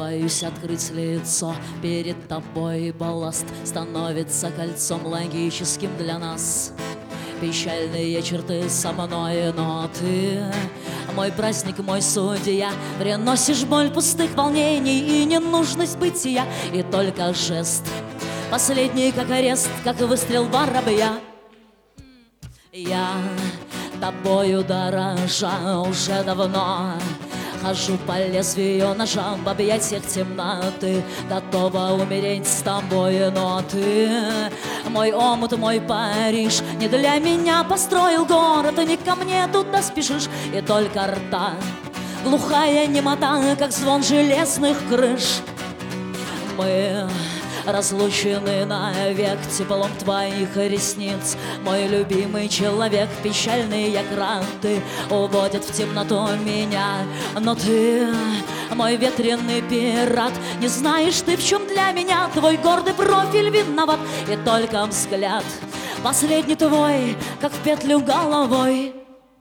Боюсь открыть лицо перед тобой, балласт становится кольцом логическим для нас. Печальные черты со мной, но ты мой праздник, мой судья. Приносишь боль пустых волнений и ненужность бытия. И только жест последний, как арест, как выстрел воробья. Я тобою дорожа уже давно. Хожу по лезвию ножа в объятиях темноты, готова умереть с тобой, но ты мой омут, мой Париж, не для меня построил город, и не ко мне туда спешишь, и только рта глухая немота, как звон железных крыш. Мы разлучены навек теплом твоих ресниц. Мой любимый человек, печальные гранты уводят в темноту меня. Но ты, мой ветреный пират, не знаешь ты, в чем для меня твой гордый профиль виноват. И только взгляд последний твой, как в петлю головой.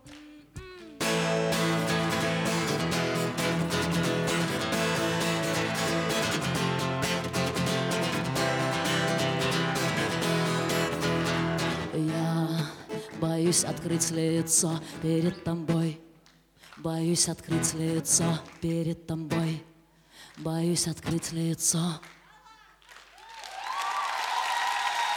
Я боюсь открыть лицо перед тобой. Боюсь открыть лицо перед тобой. Боюсь открыть лицо.